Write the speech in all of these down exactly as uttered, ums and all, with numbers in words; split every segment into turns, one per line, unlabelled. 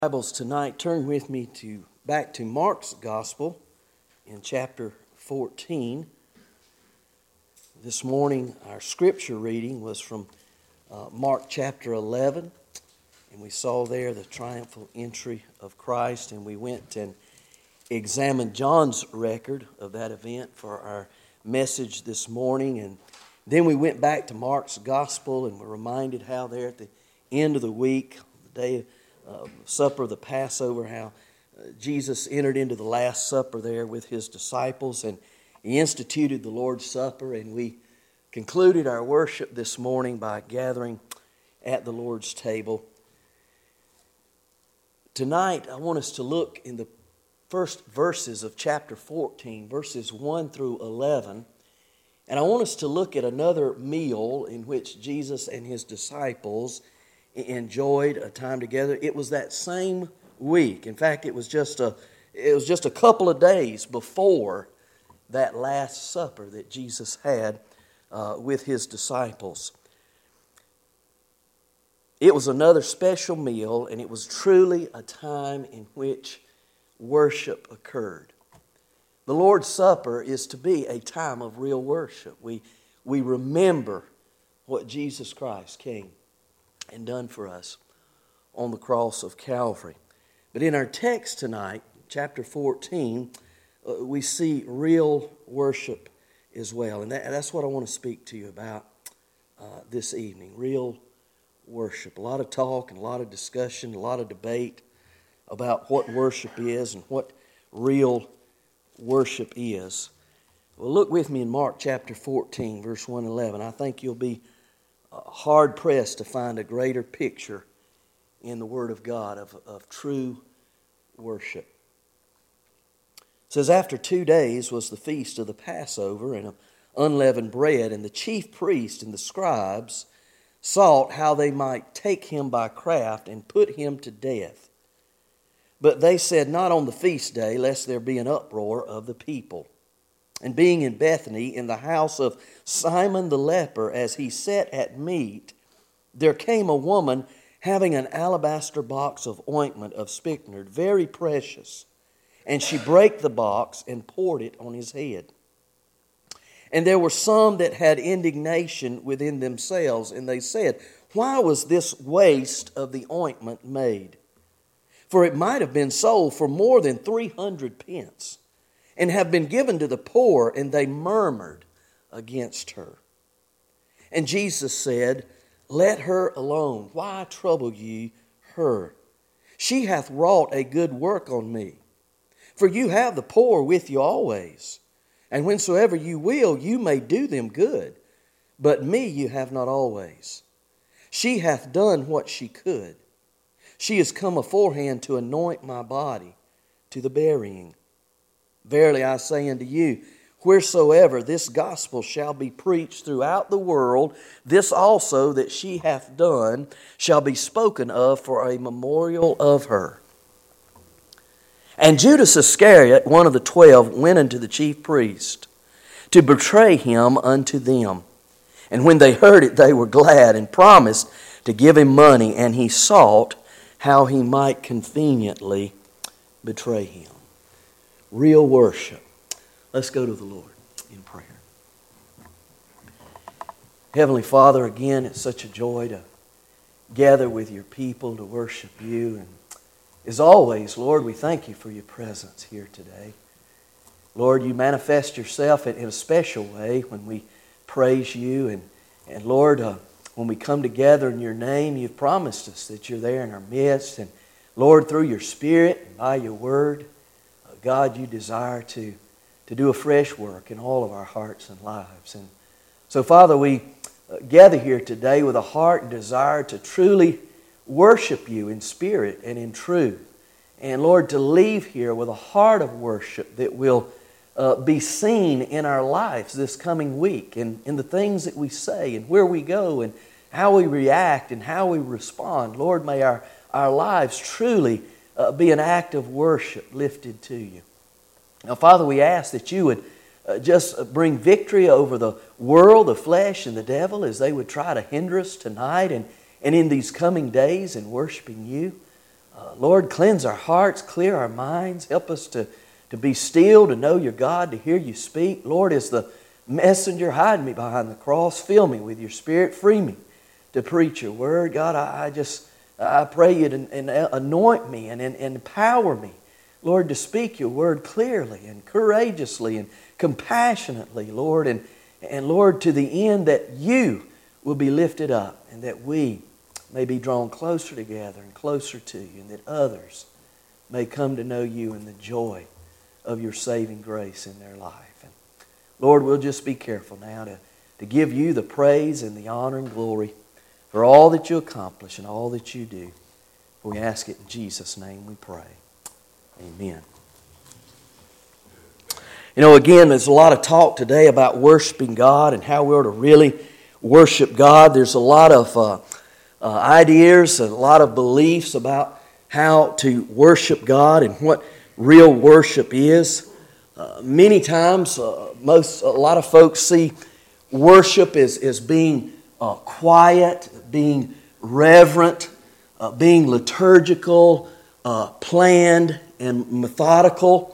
Bibles tonight, turn with me to back to Mark's Gospel in chapter fourteen. This morning our scripture reading was from uh, Mark chapter eleven, and we saw there the triumphal entry of Christ, and we went and examined John's record of that event for our message this morning, and then we went back to Mark's Gospel and were reminded how there at the end of the week, the day of Uh, supper of the Passover, how uh, Jesus entered into the Last Supper there with His disciples, and He instituted the Lord's Supper, and we concluded our worship this morning by gathering at the Lord's table. Tonight I want us to look in the first verses of chapter fourteen, verses one through eleven, and I want us to look at another meal in which Jesus and His disciples enjoyed a time together. It was that same week. In fact, it was just a it was just a couple of days before that Last Supper that Jesus had uh, with His disciples. It was another special meal, and it was truly a time in which worship occurred. The Lord's Supper is to be a time of real worship. We we remember what Jesus Christ came and done for us on the cross of Calvary. But in our text tonight, chapter fourteen, uh, we see real worship as well. And that, that's what I want to speak to you about uh, this evening. Real worship. A lot of talk and a lot of discussion, a lot of debate about what worship is and what real worship is. Well, look with me in Mark chapter fourteen, verse one and eleven. I think you'll be hard-pressed to find a greater picture in the Word of God of, of true worship. It says, after two days was the feast of the Passover and of unleavened bread, and the chief priests and the scribes sought how they might take Him by craft and put Him to death. But they said, not on the feast day, lest there be an uproar of the people. And being in Bethany, in the house of Simon the leper, as he sat at meat, there came a woman having an alabaster box of ointment of spikenard, very precious. And she brake the box and poured it on His head. And there were some that had indignation within themselves, and they said, why was this waste of the ointment made? For it might have been sold for more than three hundred pence. And have been given to the poor, and they murmured against her. And Jesus said, let her alone. Why trouble ye her? She hath wrought a good work on me. For you have the poor with you always, and whensoever you will, you may do them good. But me you have not always. She hath done what she could. She is come aforehand to anoint my body to the burying. Verily I say unto you, wheresoever this gospel shall be preached throughout the world, this also that she hath done shall be spoken of for a memorial of her. And Judas Iscariot, one of the twelve, went unto the chief priest to betray Him unto them. And when they heard it, they were glad and promised to give Him money, and he sought how he might conveniently betray Him. Real worship. Let's go to the Lord in prayer. Heavenly Father, again, it's such a joy to gather with your people to worship you. And as always, Lord, we thank you for your presence here today. Lord, you manifest yourself in a special way when we praise you. And, and Lord, uh, when we come together in your name, you've promised us that you're there in our midst. And Lord, through your Spirit and by your word, God, you desire to, to do a fresh work in all of our hearts and lives. And so, Father, we gather here today with a heart and desire to truly worship you in spirit and in truth. And, Lord, to leave here with a heart of worship that will uh, be seen in our lives this coming week, and in the things that we say and where we go and how we react and how we respond. Lord, may our, our lives truly Uh, be an act of worship lifted to you. Now, Father, we ask that you would uh, just bring victory over the world, the flesh, and the devil as they would try to hinder us tonight and, and in these coming days in worshiping you. Uh, Lord, cleanse our hearts, clear our minds, help us to, to be still, to know Your God, to hear You speak. Lord, as the messenger, hide me behind the cross, fill me with Your Spirit, free me to preach Your Word. God, I, I just, I pray You to and anoint me and, and, and empower me, Lord, to speak Your Word clearly and courageously and compassionately, Lord, and, and Lord, to the end that You will be lifted up and that we may be drawn closer together and closer to You, and that others may come to know You in the joy of Your saving grace in their life. And Lord, we'll just be careful now to, to give You the praise and the honor and glory for all that You accomplish and all that You do. We ask it in Jesus' name we pray. Amen. You know, again, there's a lot of talk today about worshiping God and how we're to really worship God. There's a lot of uh, uh, ideas, a lot of beliefs about how to worship God and what real worship is. Uh, many times, uh, most a lot of folks see worship as, as being uh, quiet, being reverent, uh, being liturgical, uh, planned, and methodical.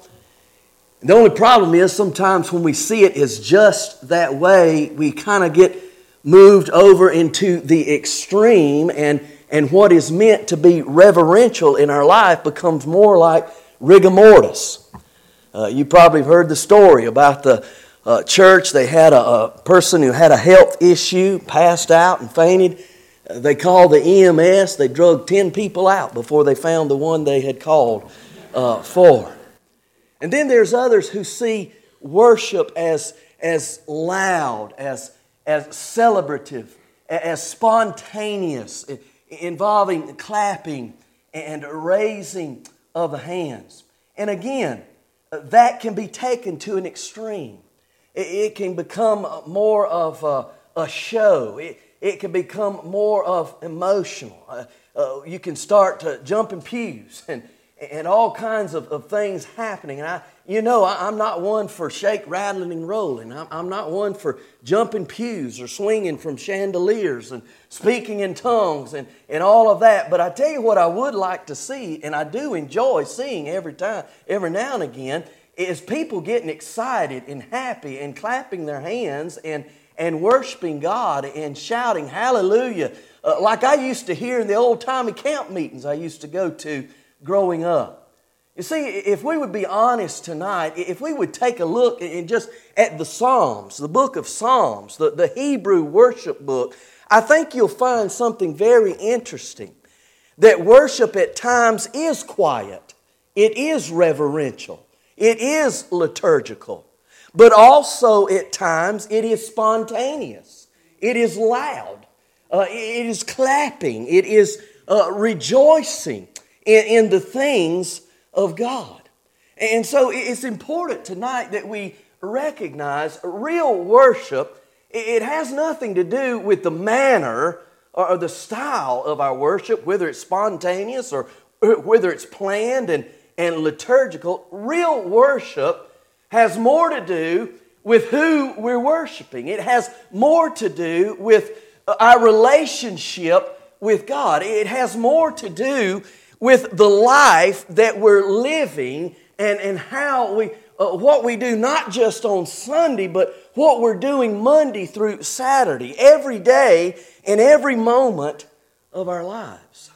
The only problem is sometimes when we see it as just that way, we kind of get moved over into the extreme, and, and what is meant to be reverential in our life becomes more like rigor mortis. Uh, you probably have heard the story about the uh, church. They had a, a person who had a health issue, passed out and fainted. Uh, they called the E M S. They drugged ten people out before they found the one they had called uh, for. And then there's others who see worship as, as loud, as, as celebrative, as spontaneous, involving clapping and raising of the hands. And again, that can be taken to an extreme. It can become more of a, a show. It, it can become more of emotional. Uh, uh, you can start to jump in pews and And all kinds of, of things happening. And I, you know, I, I'm not one for shake, rattling, and rolling. I'm, I'm not one for jumping pews or swinging from chandeliers and speaking in tongues and, and all of that. But I tell you what I would like to see, and I do enjoy seeing every time, every now and again, is people getting excited and happy and clapping their hands and, and worshiping God and shouting hallelujah. Uh, like I used to hear in the old-timey camp meetings I used to go to growing up. You see, if we would be honest tonight, if we would take a look and just at the Psalms, the book of Psalms, the, the Hebrew worship book, I think you'll find something very interesting. That worship at times is quiet. It is reverential. It is liturgical. But also at times it is spontaneous. It is loud. Uh, it is clapping. It is uh, rejoicing In, in the things of God. And so it's important tonight that we recognize real worship. It has nothing to do with the manner or the style of our worship, whether it's spontaneous or whether it's planned and, and liturgical. Real worship has more to do with who we're worshiping. It has more to do with our relationship with God. It has more to do with the life that we're living and, and how we, uh, what we do not just on Sunday, but what we're doing Monday through Saturday, every day and every moment of our lives.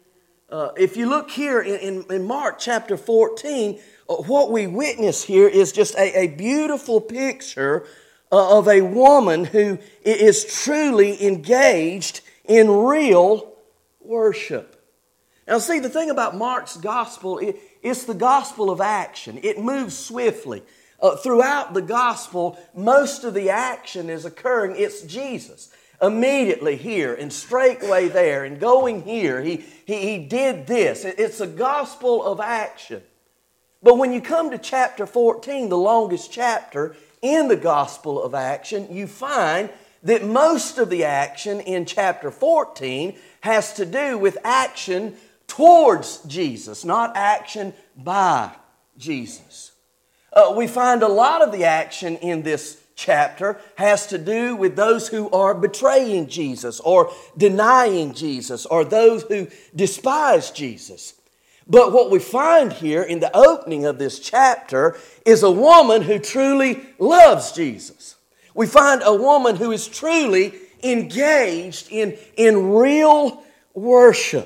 Uh, if you look here in, in, in Mark chapter fourteen, uh, what we witness here is just a, a beautiful picture uh, of a woman who is truly engaged in real worship. Now see, the thing about Mark's gospel, it, it's the gospel of action. It moves swiftly. Uh, throughout the gospel, most of the action is occurring. It's Jesus. Immediately here and straightway there and going here. He, he, he did this. It, it's a gospel of action. But when you come to chapter fourteen, the longest chapter in the gospel of action, you find that most of the action in chapter fourteen has to do with action towards Jesus, not action by Jesus. Uh, we find a lot of the action in this chapter has to do with those who are betraying Jesus or denying Jesus or those who despise Jesus. But what we find here in the opening of this chapter is a woman who truly loves Jesus. We find a woman who is truly engaged in, in real worship.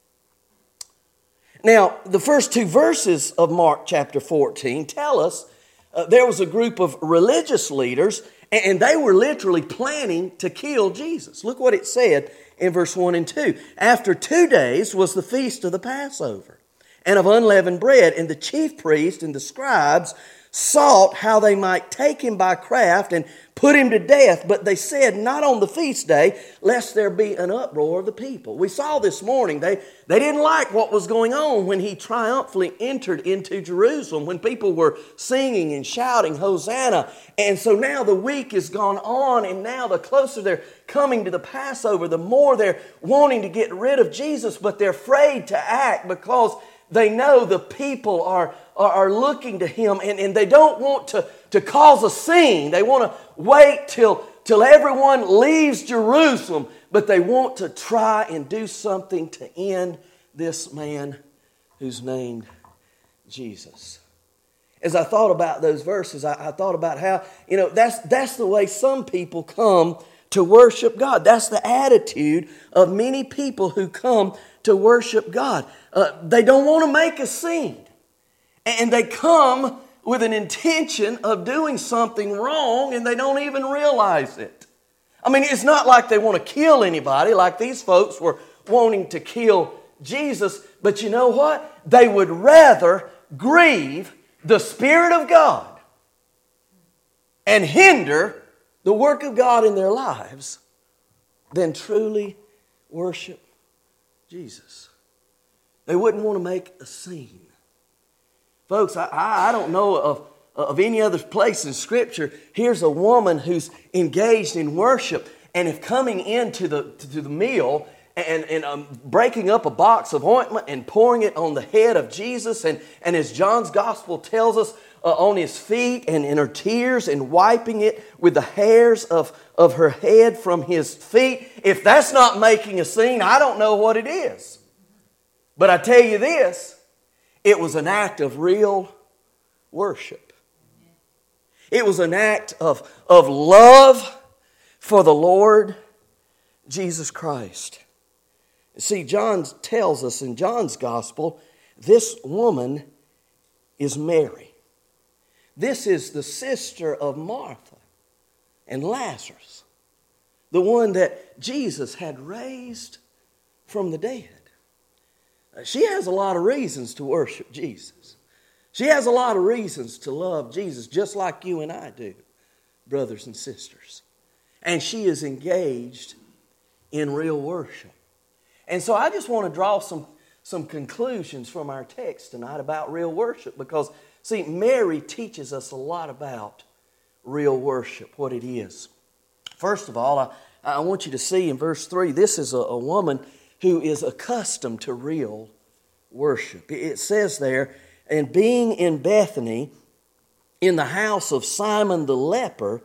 Now, the first two verses of Mark chapter fourteen tell us uh, there was a group of religious leaders, and they were literally planning to kill Jesus. Look what it said in verse one and two. After two days was the feast of the Passover, and of unleavened bread, and the chief priests and the scribes sought how they might take him by craft and put him to death, but they said, not on the feast day, lest there be an uproar of the people. We saw this morning, they, they didn't like what was going on when he triumphantly entered into Jerusalem, when people were singing and shouting, Hosanna. And so now the week has gone on, and now the closer they're coming to the Passover, the more they're wanting to get rid of Jesus, but they're afraid to act because they know the people are, are, are looking to him, and, and they don't want to, to cause a scene. They want to wait till, till everyone leaves Jerusalem, but they want to try and do something to end this man who's named Jesus. As I thought about those verses, I, I thought about how, you know, that's, that's the way some people come to worship God. That's the attitude of many people who come to worship God. Uh, they don't want to make a scene. And they come with an intention of doing something wrong, and they don't even realize it. I mean, it's not like they want to kill anybody like these folks were wanting to kill Jesus. But you know what? They would rather grieve the Spirit of God and hinder the work of God in their lives than truly worship Jesus. They wouldn't want to make a scene. Folks, I, I don't know of, of any other place in Scripture. Here's a woman who's engaged in worship, and if coming into the, to the meal and, and um, breaking up a box of ointment and pouring it on the head of Jesus, and, and as John's Gospel tells us, uh, on his feet and in her tears, and wiping it with the hairs of, of her head from his feet. If that's not making a scene, I don't know what it is. But I tell you this, it was an act of real worship. It was an act of, of love for the Lord Jesus Christ. See, John tells us in John's Gospel, this woman is Mary. This is the sister of Martha and Lazarus, the one that Jesus had raised from the dead. She has a lot of reasons to worship Jesus. She has a lot of reasons to love Jesus, just like you and I do, brothers and sisters. And she is engaged in real worship. And so I just want to draw some, some conclusions from our text tonight about real worship, because, see, Mary teaches us a lot about real worship, what it is. First of all, I, I want you to see in verse three, this is a, a woman who is accustomed to real worship. It says there, and being in Bethany, in the house of Simon the leper,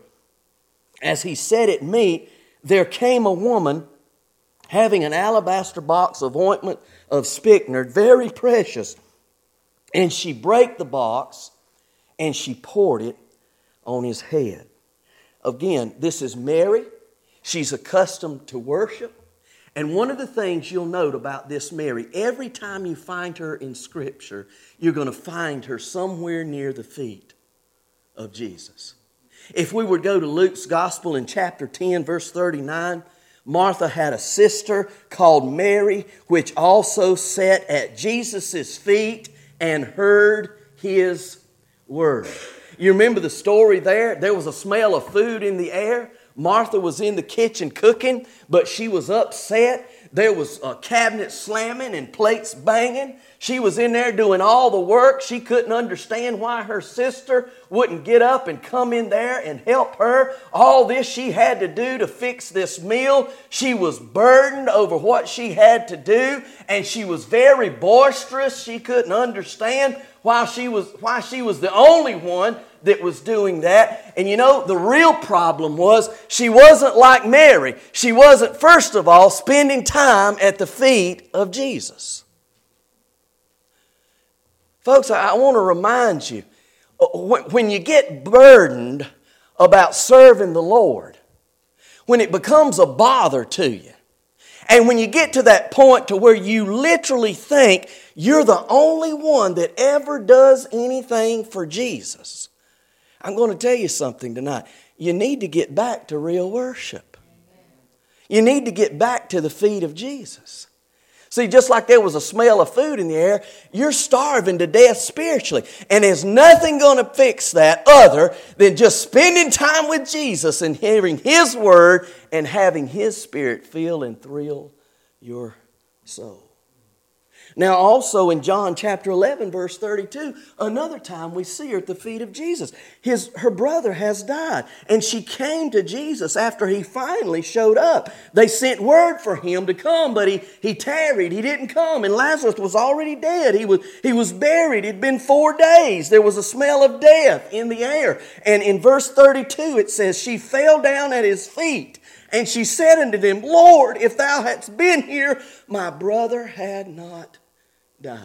as he sat at meat, there came a woman having an alabaster box of ointment of spikenard, very precious. And she brake the box, and she poured it on his head. Again, this is Mary. She's accustomed to worship. And one of the things you'll note about this Mary, every time you find her in Scripture, you're going to find her somewhere near the feet of Jesus. If we would go to Luke's Gospel in chapter ten, verse thirty-nine, Martha had a sister called Mary, which also sat at Jesus' feet and heard his word. You remember the story there? There was a smell of food in the air. Martha was in the kitchen cooking, but she was upset. There was a cabinet slamming and plates banging. She was in there doing all the work. She couldn't understand why her sister wouldn't get up and come in there and help her. All this she had to do to fix this meal. She was burdened over what she had to do, and she was very boisterous. She couldn't understand why she was, why she was the only one that was doing that. And you know, the real problem was she wasn't like Mary. She wasn't, first of all, spending time at the feet of Jesus. Folks, I want to remind you, when you get burdened about serving the Lord, when it becomes a bother to you, and when you get to that point to where you literally think you're the only one that ever does anything for Jesus, I'm going to tell you something tonight. You need to get back to real worship. You need to get back to the feet of Jesus. See, just like there was a smell of food in the air, you're starving to death spiritually. And there's nothing going to fix that other than just spending time with Jesus and hearing His Word and having His Spirit feel and thrill your soul. Now also in John chapter eleven verse thirty-two, another time we see her at the feet of Jesus. His, her brother has died, and she came to Jesus after he finally showed up. They sent word for him to come, but he, he tarried. He didn't come, and Lazarus was already dead. He was, he was buried. It had been four days. There was a smell of death in the air. And in verse thirty-two it says, she fell down at his feet, and she said unto them, Lord, if thou hadst been here, my brother had not died.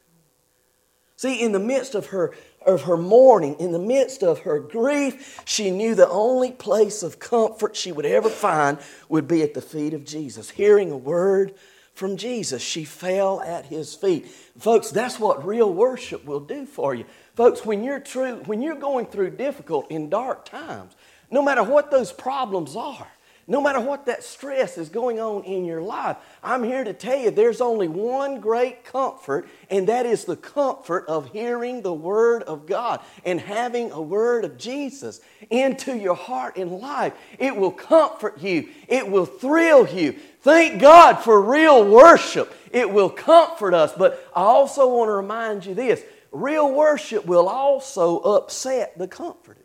See, in the midst of her, of her mourning, in the midst of her grief, she knew the only place of comfort she would ever find would be at the feet of Jesus. Hearing a word from Jesus, she fell at His feet. Folks, that's what real worship will do for you. Folks, when you're true, when you're going through difficult and dark times, no matter what those problems are, no matter what that stress is going on in your life, I'm here to tell you there's only one great comfort, and that is the comfort of hearing the Word of God and having a word of Jesus into your heart and life. It will comfort you. It will thrill you. Thank God for real worship. It will comfort us. But I also want to remind you this. Real worship will also upset the comforted.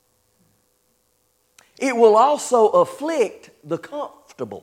It will also afflict the comfortable.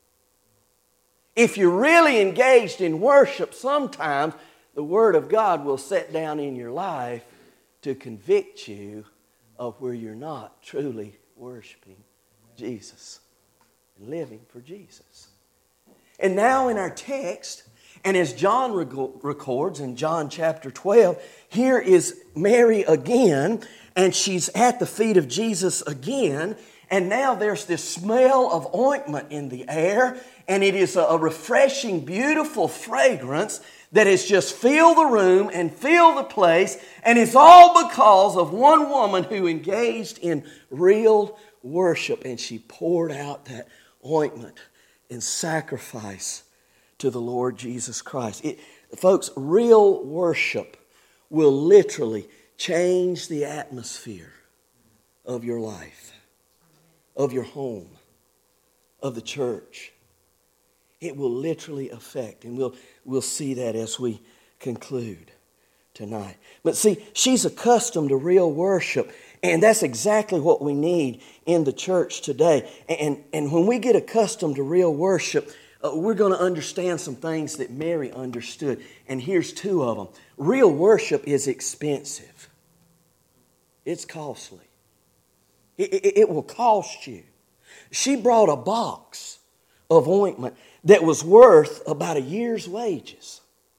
If you're really engaged in worship, sometimes the Word of God will set down in your life to convict you of where you're not truly worshiping Jesus and living for Jesus. And now in our text, and as John records in John chapter twelve, here is Mary again, and she's at the feet of Jesus again. And now there's this smell of ointment in the air, and it is a refreshing, beautiful fragrance that has just filled the room and filled the place. And it's all because of one woman who engaged in real worship, and she poured out that ointment in sacrifice to the Lord Jesus Christ. It, folks, real worship will literally change the atmosphere of your life, of your home, of the church. It will literally affect, and we'll, we'll see that as we conclude tonight. But see, she's accustomed to real worship, and that's exactly what we need in the church today. And, and when we get accustomed to real worship, uh, we're going to understand some things that Mary understood. And here's two of them. Real worship is expensive. It's costly. It, it, it will cost you. She brought a box of ointment that was worth about a year's wages.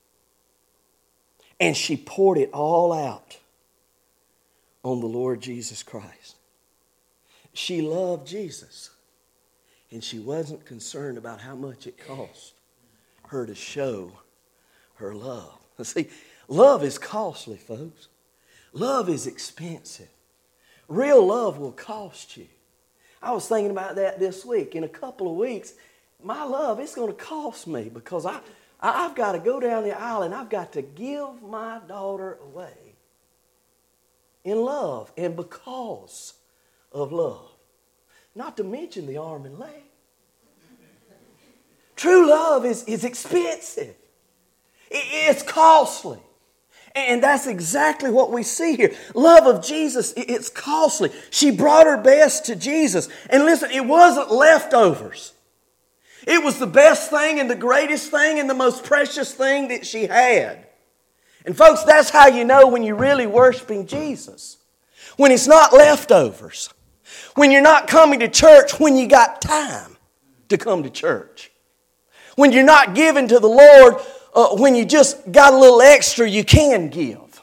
And she poured it all out on the Lord Jesus Christ. She loved Jesus, and she wasn't concerned about how much it cost her to show her love. See, love is costly, folks. Love is expensive. Real love will cost you. I was thinking about that this week. In a couple of weeks, my love, it's going to cost me because I, I've got to go down the aisle and I've got to give my daughter away in love and because of love. Not to mention the arm and leg. True love is, is expensive. It, it's costly. And that's exactly what we see here. Love of Jesus, it's costly. She brought her best to Jesus. And listen, it wasn't leftovers. It was the best thing and the greatest thing and the most precious thing that she had. And folks, that's how you know when you're really worshiping Jesus. When it's not leftovers. When you're not coming to church when you got time to come to church. When you're not giving to the Lord Uh, when you just got a little extra you can give.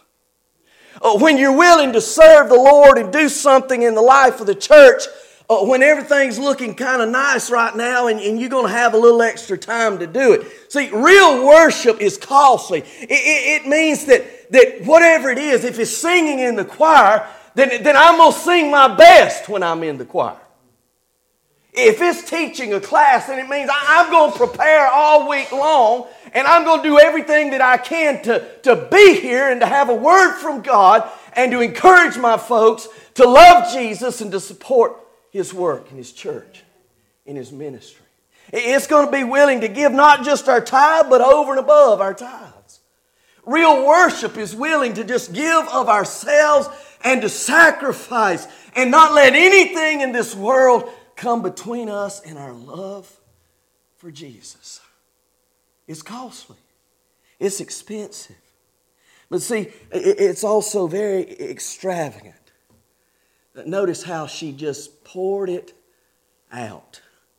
Uh, when you're willing to serve the Lord and do something in the life of the church, uh, when everything's looking kind of nice right now and, and you're going to have a little extra time to do it. See, real worship is costly. It, it, it means that, that whatever it is, if it's singing in the choir, then, then I'm going to sing my best when I'm in the choir. If it's teaching a class, then it means I'm going to prepare all week long and I'm going to do everything that I can to, to be here and to have a word from God and to encourage my folks to love Jesus and to support His work in His church, in His ministry. It's going to be willing to give not just our tithe, but over and above our tithes. Real worship is willing to just give of ourselves and to sacrifice and not let anything in this world come between us and our love for Jesus. It's costly. It's expensive. But see, it's also very extravagant. Notice how she just poured it out.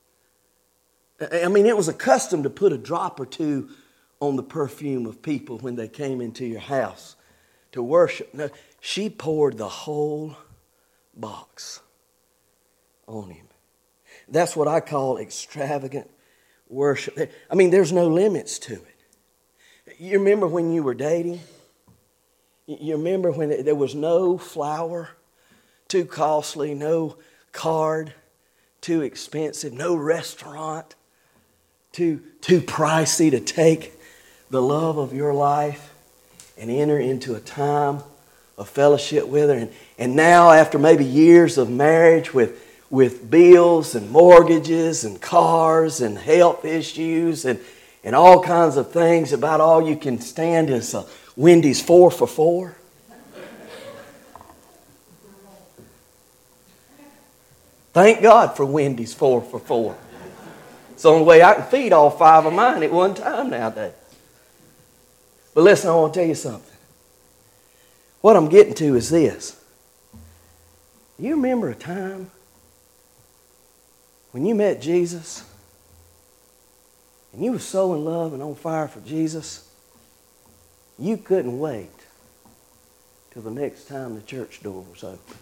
I mean, it was a custom to put a drop or two on the perfume of people when they came into your house to worship. No, she poured the whole box on Him. That's what I call extravagant worship. I mean, there's no limits to it. You remember when you were dating? You remember when there was no flower too costly, no card too expensive, no restaurant too, too pricey to take the love of your life and enter into a time of fellowship with her. And, and now, after maybe years of marriage with with bills and mortgages and cars and health issues and, and all kinds of things, about all you can stand is a Wendy's four for four. Thank God for Wendy's four for four. It's the only way I can feed all five of mine at one time nowadays. But listen, I want to tell you something. What I'm getting to is this. You remember a time when you met Jesus and you were so in love and on fire for Jesus, you couldn't wait till the next time the church door was open.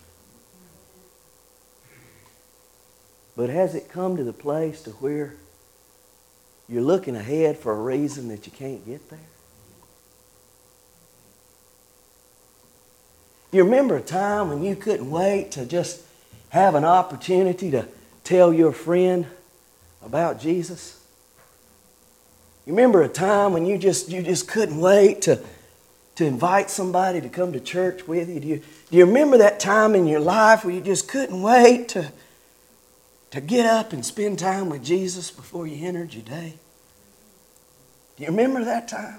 But has it come to the place to where you're looking ahead for a reason that you can't get there? You remember a time when you couldn't wait to just have an opportunity to tell your friend about Jesus? You remember a time when you just you just couldn't wait to, to invite somebody to come to church with you? Do you, do you remember that time in your life where you just couldn't wait to, to get up and spend time with Jesus before you entered your day? Do you remember that time?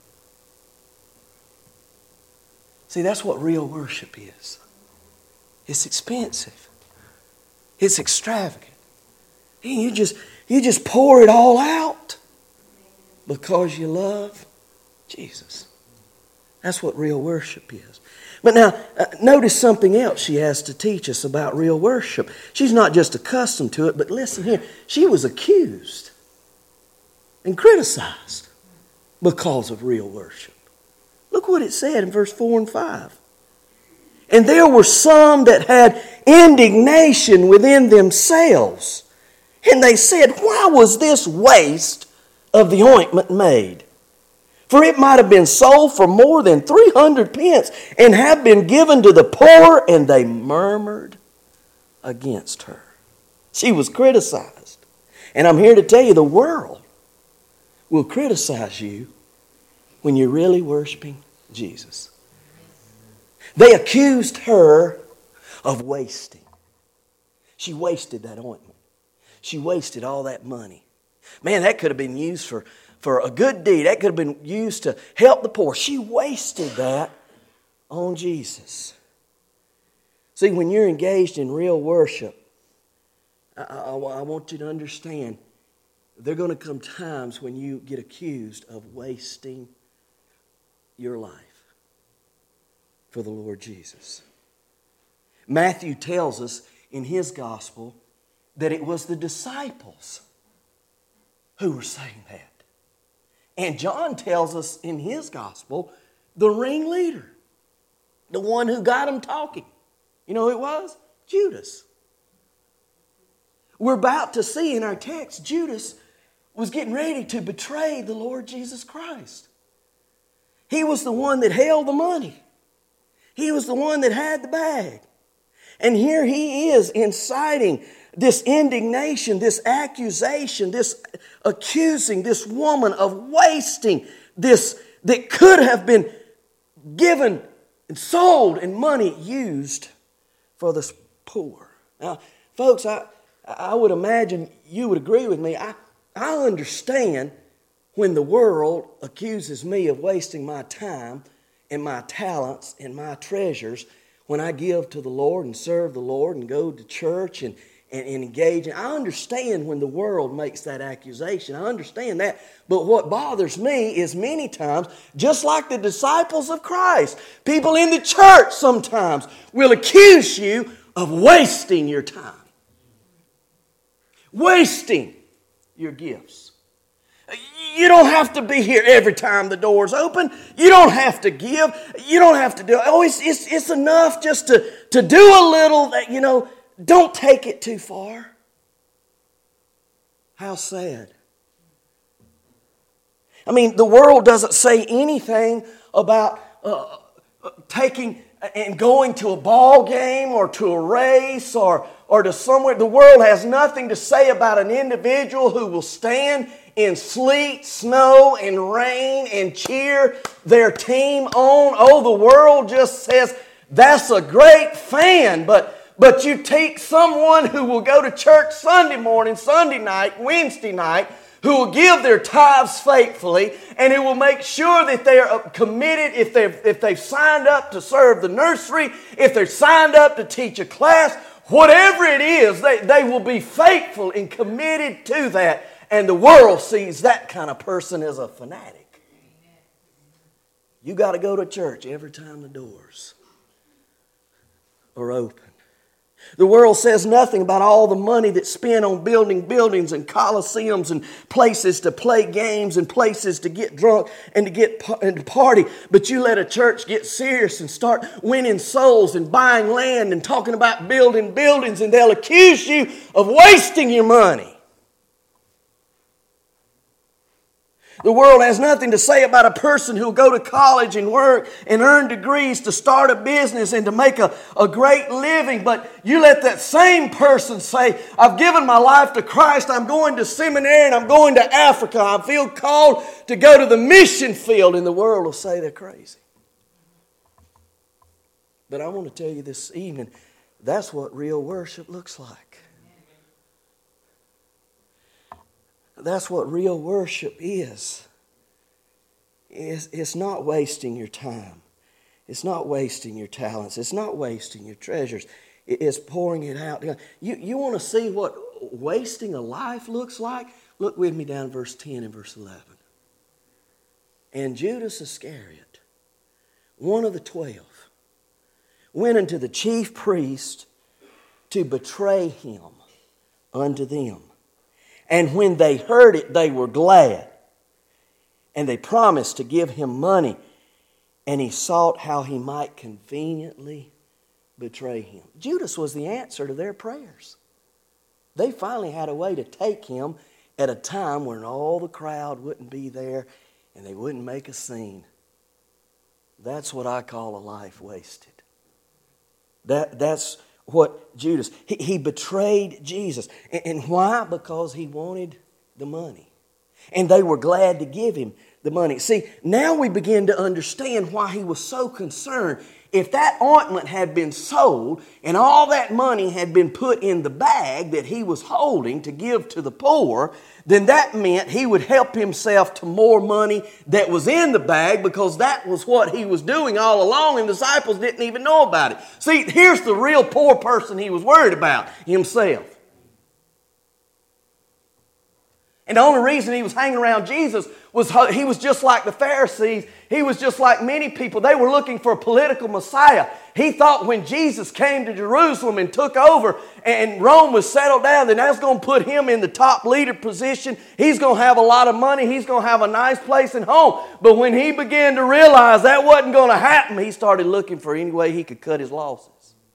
See, that's what real worship is. It's expensive. It's extravagant. You just, you just pour it all out because you love Jesus. That's what real worship is. But now, uh, notice something else she has to teach us about real worship. She's not just accustomed to it, but listen here. She was accused and criticized because of real worship. Look what it said in verse four and five. And there were some that had indignation within themselves. And they said, why was this waste of the ointment made? For it might have been sold for more than three hundred pence and have been given to the poor. And they murmured against her. She was criticized. And I'm here to tell you, the world will criticize you when you're really worshiping Jesus. They accused her of wasting. She wasted that ointment. She wasted all that money. Man, that could have been used for, for a good deed. That could have been used to help the poor. She wasted that on Jesus. See, when you're engaged in real worship, I, I, I want you to understand, there are going to come times when you get accused of wasting your life for the Lord Jesus. Matthew tells us in his gospel that it was the disciples who were saying that. And John tells us in his gospel, the ringleader The one who got them talking. You know who it was? Judas. We're about to see in our text, Judas was getting ready to betray the Lord Jesus Christ. He was the one that held the money. He was the one that had the bag. And here he is inciting this indignation, this accusation, this accusing this woman of wasting this that could have been given and sold and money used for the poor. Now, folks, I, I would imagine you would agree with me. I, I understand when the world accuses me of wasting my time and my talents and my treasures when I give to the Lord and serve the Lord and go to church and, and, and engage. And I understand when the world makes that accusation. I understand that. But what bothers me is many times, just like the disciples of Christ, people in the church sometimes will accuse you of wasting your time. Wasting your gifts. You don't have to be here every time the door's open. You don't have to give. You don't have to do it. Oh, it's, it's, it's enough just to, to do a little. That, you know, don't take it too far. How sad. I mean, the world doesn't say anything about uh, taking and going to a ball game or to a race or, or to somewhere. The world has nothing to say about an individual who will stand in sleet, snow, and rain and cheer their team on. Oh, the world just says, that's a great fan. But, but you take someone who will go to church Sunday morning, Sunday night, Wednesday night, who will give their tithes faithfully, and who will make sure that they are committed, if they've, if they've signed up to serve the nursery, if they're signed up to teach a class, whatever it is, they, they will be faithful and committed to that. And the world sees that kind of person as a fanatic. You got to go to church every time the doors are open. The world says nothing about all the money that's spent on building buildings and coliseums and places to play games and places to get drunk and to get and to party. But you let a church get serious and start winning souls and buying land and talking about building buildings, and they'll accuse you of wasting your money. The world has nothing to say about a person who will go to college and work and earn degrees to start a business and to make a, a great living. But you let that same person say, I've given my life to Christ, I'm going to seminary and I'm going to Africa, I feel called to go to the mission field, and the world will say they're crazy. But I want to tell you this evening, that's what real worship looks like. That's what real worship is. It's, it's not wasting your time. It's not wasting your talents. It's not wasting your treasures. It's pouring it out. You, you want to see what wasting a life looks like? Look with me down verse ten and verse eleven. And Judas Iscariot, one of the twelve, went unto the chief priest to betray him unto them. And when they heard it, they were glad. And they promised to give him money. And he sought how he might conveniently betray him. Judas was the answer to their prayers. They finally had a way to take him at a time when all the crowd wouldn't be there and they wouldn't make a scene. That's what I call a life wasted. That, that's what Judas, he, he betrayed Jesus. And, and why? Because he wanted the money. And they were glad to give him the money. See, now we begin to understand why he was so concerned. If that ointment had been sold and all that money had been put in the bag that he was holding to give to the poor, then that meant he would help himself to more money that was in the bag, because that was what he was doing all along, and the disciples didn't even know about it. See, here's the real poor person he was worried about, himself. And the only reason he was hanging around Jesus was he was just like the Pharisees. He was just like many people. They were looking for a political Messiah. He thought when Jesus came to Jerusalem and took over and Rome was settled down, then that's going to put him in the top leader position. He's going to have a lot of money. He's going to have a nice place and home. But when he began to realize that wasn't going to happen, he started looking for any way he could cut his losses.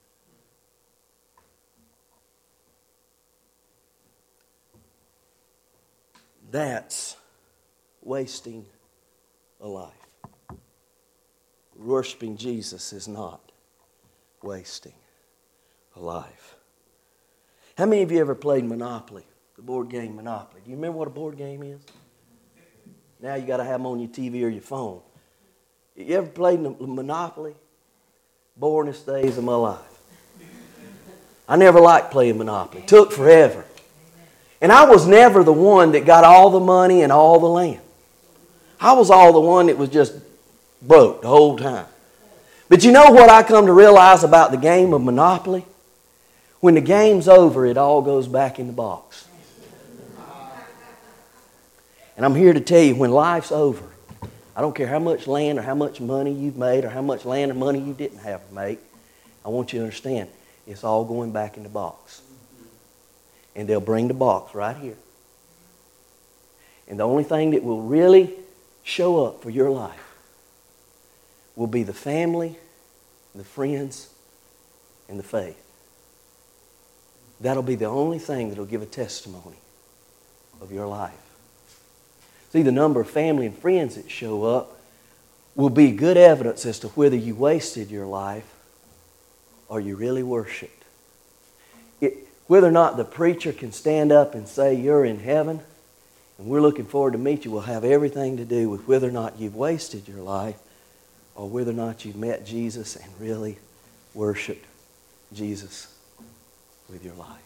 That's wasting a life. Worshiping Jesus is not wasting a life. How many of you ever played Monopoly? The board game Monopoly. Do you remember what a board game is? Now you got to have them on your T V or your phone. You ever played Monopoly? Boringest days of my life. I never liked playing Monopoly. It took forever. And I was never the one that got all the money and all the land. I was all the one that was just broke the whole time. But you know what I come to realize about the game of Monopoly? When the game's over, it all goes back in the box. And I'm here to tell you, when life's over, I don't care how much land or how much money you've made or how much land or money you didn't have to make, I want you to understand, it's all going back in the box. And they'll bring the box right here. And the only thing that will really show up for your life will be the family, the friends, and the faith. That'll be the only thing that will give a testimony of your life. See, the number of family and friends that show up will be good evidence as to whether you wasted your life or you really worshiped. It, Whether or not the preacher can stand up and say you're in heaven and we're looking forward to meet you will have everything to do with whether or not you've wasted your life or whether or not you've met Jesus and really worshiped Jesus with your life.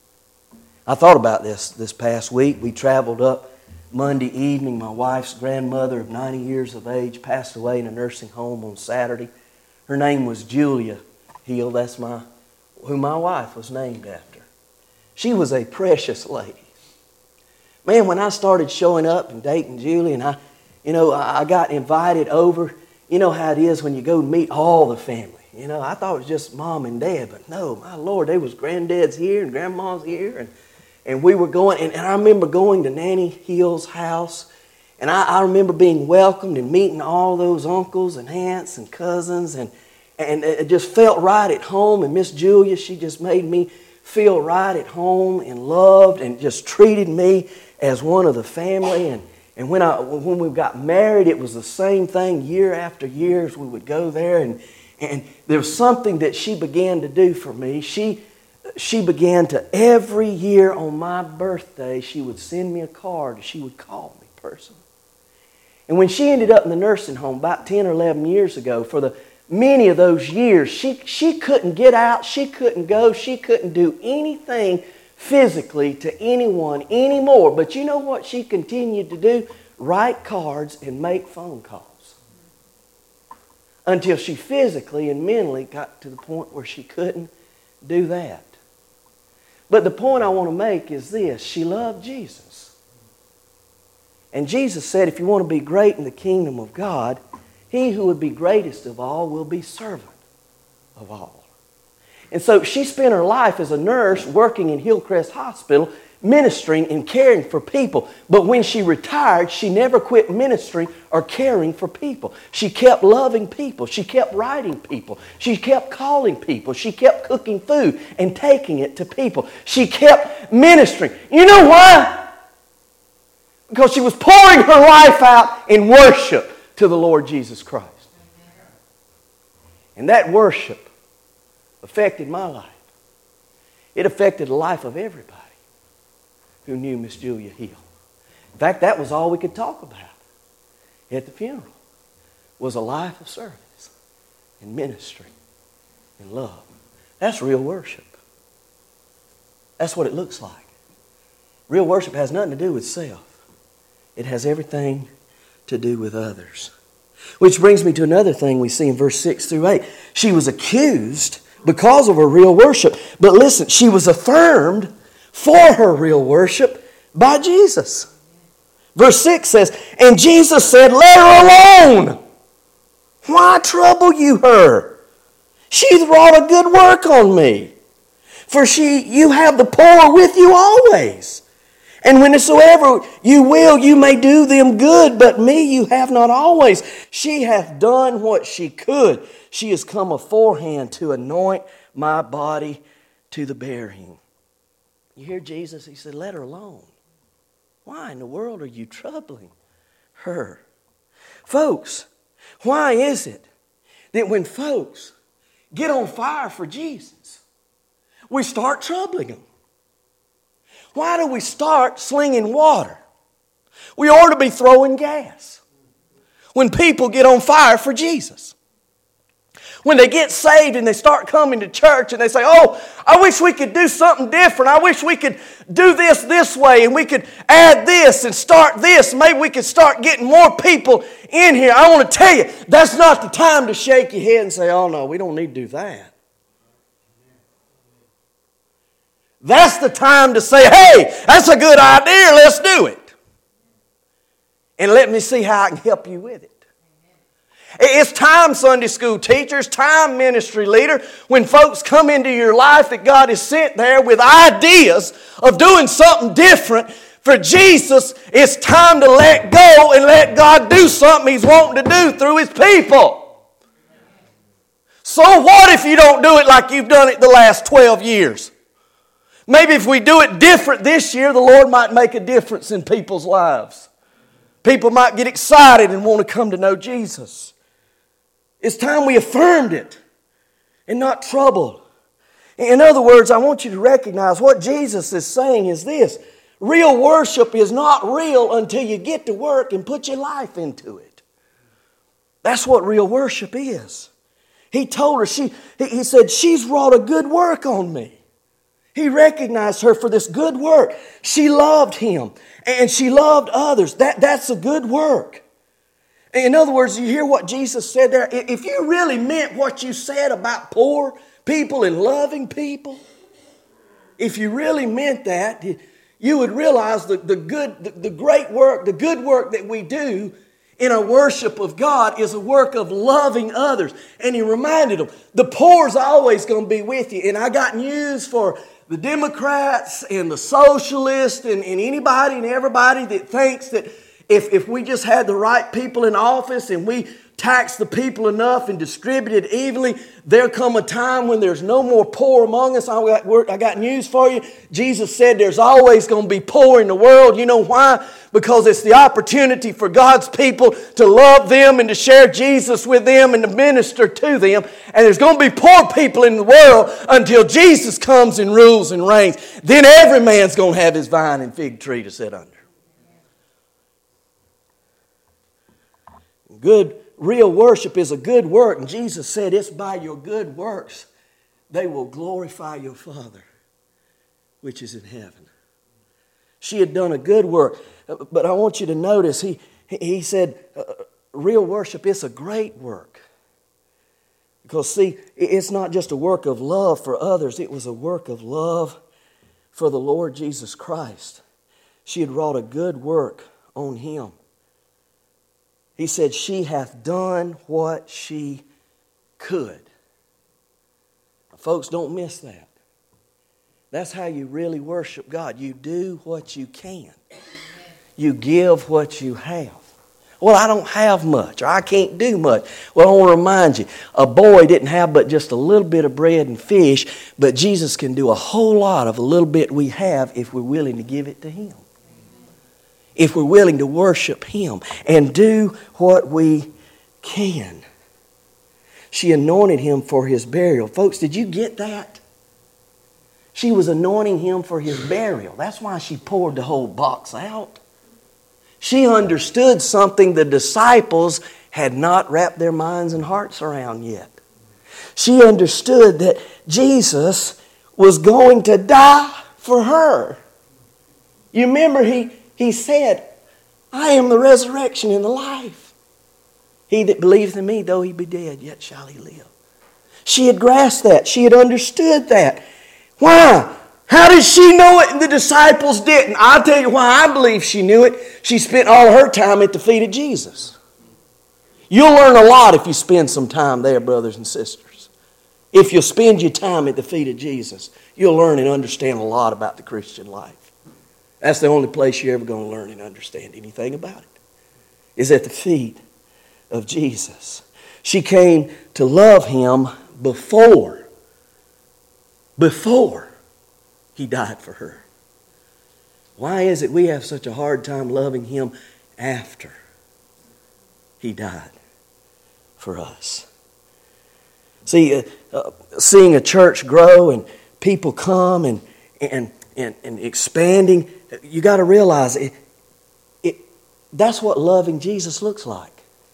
I thought about this this past week. We traveled up Monday evening. My wife's grandmother of ninety years of age passed away in a nursing home on Saturday. Her name was Julia Hill. That's my, who my wife was named after. She was a precious lady. Man, when I started showing up and dating Julie, and I, you know, I got invited over. You know how it is when you go meet all the family. You know, I thought it was just mom and dad, but no, my Lord, there was granddad's here and grandma's here, and and we were going. And, and I remember going to Nanny Hill's house, and I, I remember being welcomed and meeting all those uncles and aunts and cousins, and and it just felt right at home. And Miss Julia, she just made me feel right at home and loved and just treated me as one of the family. And, and when I when we got married, it was the same thing year after year as we would go there. And, and there was something that she began to do for me. She, she began to, every year on my birthday, she would send me a card. She would call me personally. And when she ended up in the nursing home about ten or eleven years ago, for the many of those years, she, she couldn't get out, she couldn't go, she couldn't do anything physically to anyone anymore. But you know what she continued to do? Write cards and make phone calls. Until she physically and mentally got to the point where she couldn't do that. But the point I want to make is this: she loved Jesus. And Jesus said, if you want to be great in the kingdom of God, he who would be greatest of all will be servant of all. And so she spent her life as a nurse working in Hillcrest Hospital, ministering and caring for people. But when she retired, she never quit ministering or caring for people. She kept loving people. She kept writing people. She kept calling people. She kept cooking food and taking it to people. She kept ministering. You know why? Because she was pouring her life out in worship to the Lord Jesus Christ. And that worship affected my life. It affected the life of everybody who knew Miss Julia Hill. In fact, that was all we could talk about at the funeral, was a life of service and ministry and love. That's real worship. That's what it looks like. Real worship has nothing to do with self. It has everything to do with others. Which brings me to another thing we see in verse six through eight. She was accused because of her real worship. But listen, she was affirmed for her real worship by Jesus. Verse six says, and Jesus said, let her alone. Why trouble you her? She's wrought a good work on me. For she, you have the poor with you always. And whensoever you will, you may do them good, but me you have not always. She hath done what she could. She has come aforehand to anoint my body to the burying. You hear Jesus? He said, let her alone. Why in the world are you troubling her? Folks, why is it that when folks get on fire for Jesus, we start troubling them? Why do we start slinging water? We ought to be throwing gas when people get on fire for Jesus. When they get saved and they start coming to church and they say, oh, I wish we could do something different. I wish we could do this this way and we could add this and start this. Maybe we could start getting more people in here. I want to tell you, that's not the time to shake your head and say, oh no, we don't need to do that. That's the time to say, hey, that's a good idea, let's do it. And let me see how I can help you with it. It's time, Sunday school teachers, time, ministry leader, when folks come into your life that God has sent there with ideas of doing something different for Jesus, it's time to let go and let God do something He's wanting to do through His people. So what if you don't do it like you've done it the last twelve years? Maybe if we do it different this year, the Lord might make a difference in people's lives. People might get excited and want to come to know Jesus. It's time we affirmed it and not troubled. In other words, I want you to recognize what Jesus is saying is this. Real worship is not real until you get to work and put your life into it. That's what real worship is. He told her, she, he said, she's wrought a good work on me. He recognized her for this good work. She loved him and she loved others. That, that's a good work. In other words, you hear what Jesus said there? If you really meant what you said about poor people and loving people, if you really meant that, you would realize the, the good, the, the great work, the good work that we do in our worship of God is a work of loving others. And he reminded them, the poor is always going to be with you. And I got news for the Democrats and the socialists and, and anybody and everybody that thinks that If, if we just had the right people in office and we taxed the people enough and distributed evenly, there'll come a time when there's no more poor among us. I got, I got news for you. Jesus said there's always going to be poor in the world. You know why? Because it's the opportunity for God's people to love them and to share Jesus with them and to minister to them. And there's going to be poor people in the world until Jesus comes and rules and reigns. Then every man's going to have his vine and fig tree to sit under. Good, real worship is a good work. And Jesus said it's by your good works they will glorify your Father which is in heaven. She had done a good work. But I want you to notice, he, he said uh, real worship is a great work. Because see, it's not just a work of love for others. It was a work of love for the Lord Jesus Christ. She had wrought a good work on Him. He said, she hath done what she could. Now, folks, don't miss that. That's how you really worship God. You do what you can. You give what you have. Well, I don't have much, or I can't do much. Well, I want to remind you, a boy didn't have but just a little bit of bread and fish, but Jesus can do a whole lot of a little bit we have if we're willing to give it to Him. If we're willing to worship Him and do what we can. She anointed Him for His burial. Folks, did you get that? She was anointing Him for His burial. That's why she poured the whole box out. She understood something the disciples had not wrapped their minds and hearts around yet. She understood that Jesus was going to die for her. You remember He... He said, I am the resurrection and the life. He that believeth in me, though he be dead, yet shall he live. She had grasped that. She had understood that. Why? How did she know it and the disciples didn't? I'll tell you why I believe she knew it. She spent all her time at the feet of Jesus. You'll learn a lot if you spend some time there, brothers and sisters. If you spend your time at the feet of Jesus, you'll learn and understand a lot about the Christian life. That's the only place you're ever going to learn and understand anything about it, is at the feet of Jesus. She came to love Him before, before He died for her. Why is it we have such a hard time loving Him after He died for us? See, uh, uh, seeing a church grow and people come and and and, and expanding, you got to realize it, it. That's what loving Jesus looks like.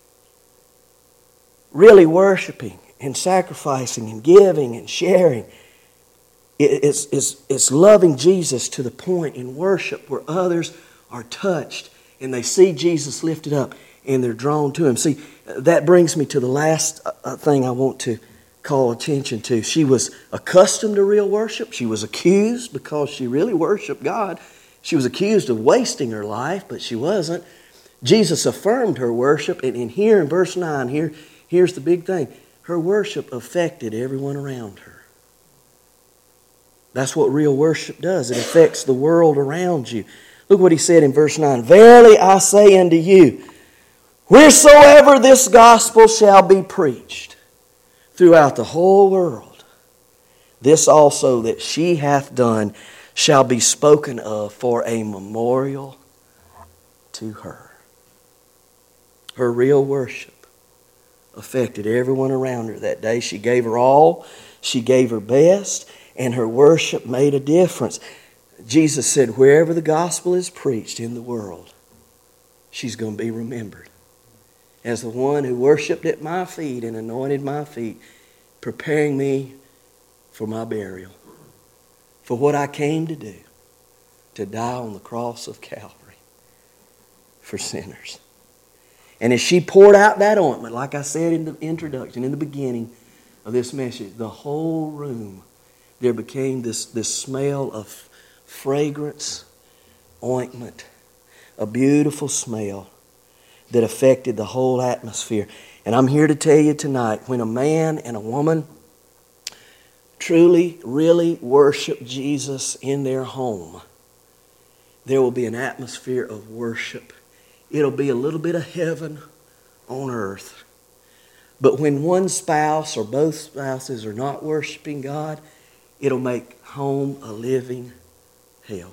Really worshiping and sacrificing and giving and sharing. It's, it's, it's loving Jesus to the point in worship where others are touched and they see Jesus lifted up and they're drawn to Him. See, that brings me to the last thing I want to call attention to. She was accustomed to real worship. She was accused because she really worshiped God. She was accused of wasting her life, but she wasn't. Jesus affirmed her worship, and, and here in verse nine, here, here's the big thing. Her worship affected everyone around her. That's what real worship does. It affects the world around you. Look what He said in verse nine. Verily I say unto you, wheresoever this gospel shall be preached throughout the whole world, this also that she hath done shall be spoken of for a memorial to her. Her real worship affected everyone around her that day. She gave her all. She gave her best. And her worship made a difference. Jesus said, wherever the gospel is preached in the world, she's going to be remembered as the one who worshiped at my feet and anointed my feet, preparing me for my burial, for what I came to do, to die on the cross of Calvary for sinners. And as she poured out that ointment, like I said in the introduction, in the beginning of this message, the whole room, there became this, this smell of fragrance, ointment, a beautiful smell that affected the whole atmosphere. And I'm here to tell you tonight, when a man and a woman truly, really worship Jesus in their home, there will be an atmosphere of worship. It'll be a little bit of heaven on earth. But when one spouse or both spouses are not worshiping God, it'll make home a living hell.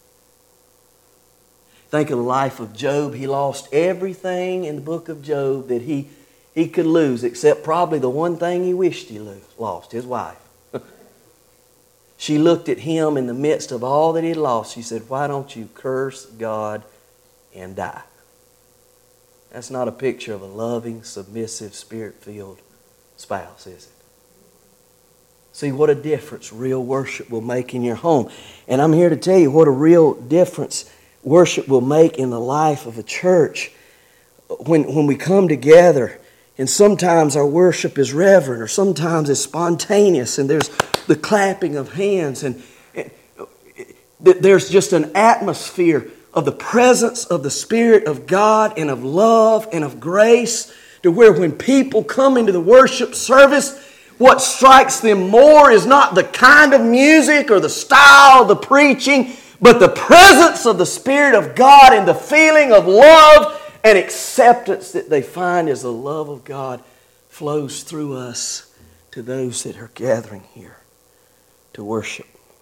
Think of the life of Job. He lost everything in the book of Job that he, he could lose, except probably the one thing he wished he lost, his wife. She looked at him in the midst of all that he had lost. She said, why don't you curse God and die? That's not a picture of a loving, submissive, spirit-filled spouse, is it? See what a difference real worship will make in your home. And I'm here to tell you what a real difference worship will make in the life of a church. When, when we come together, and sometimes our worship is reverent, or sometimes it's spontaneous, and there's the clapping of hands, and, and there's just an atmosphere of the presence of the Spirit of God and of love and of grace, to where when people come into the worship service, what strikes them more is not the kind of music or the style of the preaching, but the presence of the Spirit of God and the feeling of love and acceptance that they find as the love of God flows through us to those that are gathering here to worship.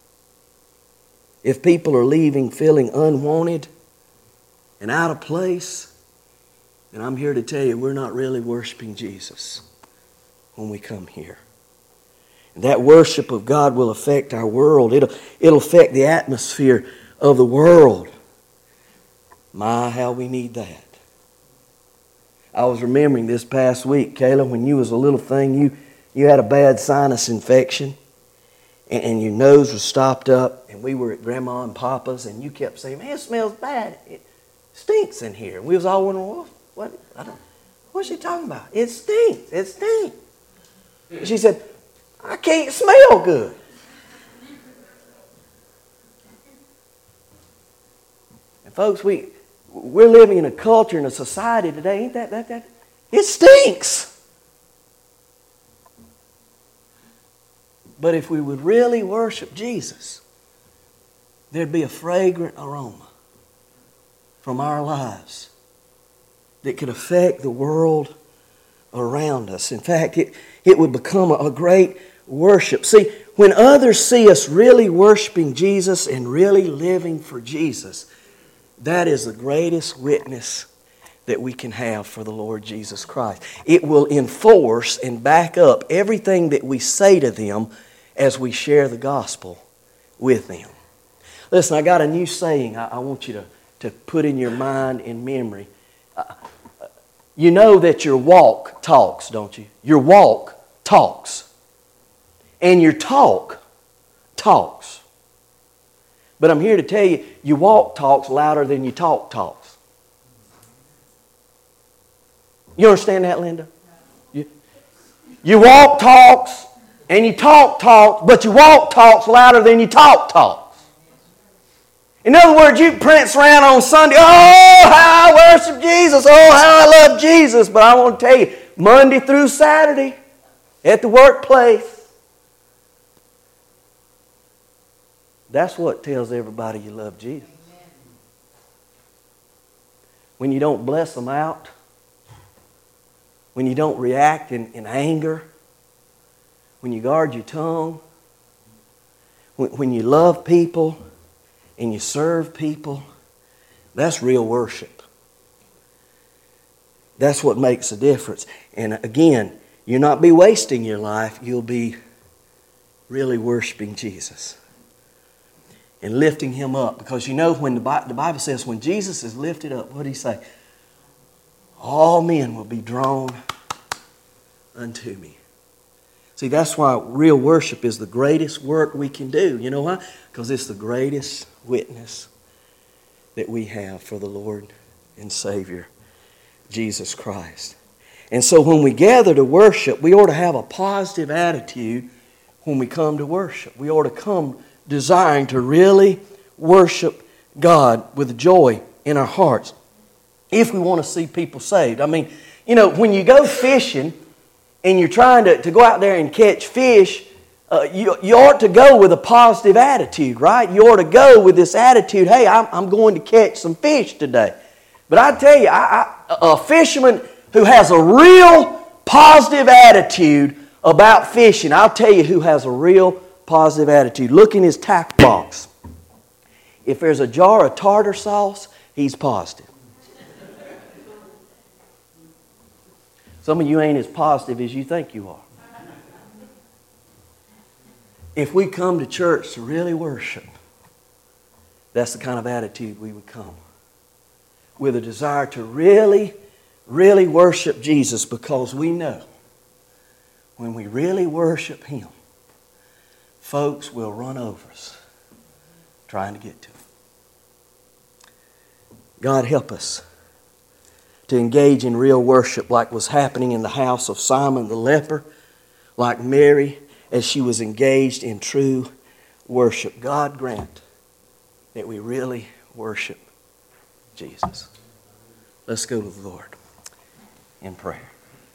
If people are leaving feeling unwanted and out of place, then I'm here to tell you we're not really worshiping Jesus when we come here. And that worship of God will affect our world. It'll, it'll affect the atmosphere of the world. My, how we need that. I was remembering this past week, Kayla, when you was a little thing, you, you had a bad sinus infection, and, and your nose was stopped up, and we were at Grandma and Papa's, and you kept saying, man, it smells bad. It stinks in here. And we was all wondering, well, what, I don't, what's she talking about? It stinks. It stinks. And she said, I can't smell good. Folks, we, we're living in a culture and a society today, ain't that, that, that? It stinks. But if we would really worship Jesus, there'd be a fragrant aroma from our lives that could affect the world around us. In fact, it, it would become a great worship. See, when others see us really worshiping Jesus and really living for Jesus, that is the greatest witness that we can have for the Lord Jesus Christ. It will enforce and back up everything that we say to them as we share the gospel with them. Listen, I got a new saying I, I want you to, to put in your mind and memory. Uh, you know that your walk talks, don't you? Your walk talks. And your talk talks. But I'm here to tell you, your walk talks louder than your talk talks. You understand that, Linda? You, your walk talks and your talk talks, but your walk talks louder than your talk talks. In other words, you prance around on Sunday, oh, how I worship Jesus, oh, how I love Jesus. But I want to tell you, Monday through Saturday, at the workplace, that's what tells everybody you love Jesus. When you don't bless them out, when you don't react in, in anger, when you guard your tongue, when, when you love people and you serve people, that's real worship. That's what makes a difference. And again, you'll not be wasting your life. You'll be really worshiping Jesus and lifting Him up. Because you know, when the Bible says, when Jesus is lifted up, what did He say? All men will be drawn unto me. See, that's why real worship is the greatest work we can do. You know why? Because it's the greatest witness that we have for the Lord and Savior, Jesus Christ. And so when we gather to worship, we ought to have a positive attitude when we come to worship. We ought to come desiring to really worship God with joy in our hearts if we want to see people saved. I mean, you know, when you go fishing and you're trying to, to go out there and catch fish, uh, you, you ought to go with a positive attitude, right? You ought to go with this attitude, hey, I'm, I'm going to catch some fish today. But I tell you, I, I, a fisherman who has a real positive attitude about fishing, I'll tell you who has a real positive attitude. Look in his tackle box. If there's a jar of tartar sauce, he's positive. Some of you ain't as positive as you think you are. If we come to church to really worship, that's the kind of attitude we would come. With a desire to really, really worship Jesus, because we know when we really worship Him, folks will run over us trying to get to Him. God help us to engage in real worship like was happening in the house of Simon the leper, like Mary as she was engaged in true worship. God grant that we really worship Jesus. Let's go to the Lord in prayer.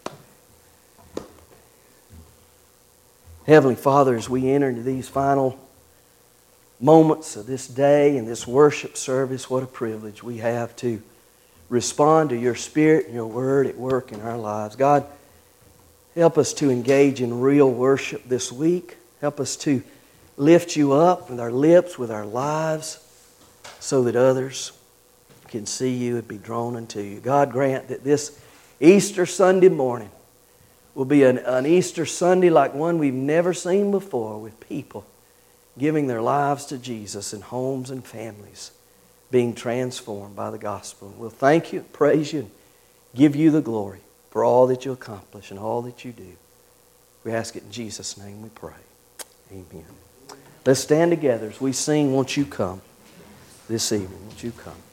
Heavenly Father, as we enter into these final moments of this day and this worship service, what a privilege we have to respond to Your Spirit and Your Word at work in our lives. God, help us to engage in real worship this week. Help us to lift You up with our lips, with our lives, so that others can see You and be drawn unto You. God, grant that this Easter Sunday morning will be an, an Easter Sunday like one we've never seen before, with people giving their lives to Jesus in homes and families, being transformed by the gospel. We'll thank You, praise You, and give You the glory for all that You accomplish and all that You do. We ask it in Jesus' name we pray. Amen. Let's stand together as we sing, Won't You Come, this evening. Won't You come?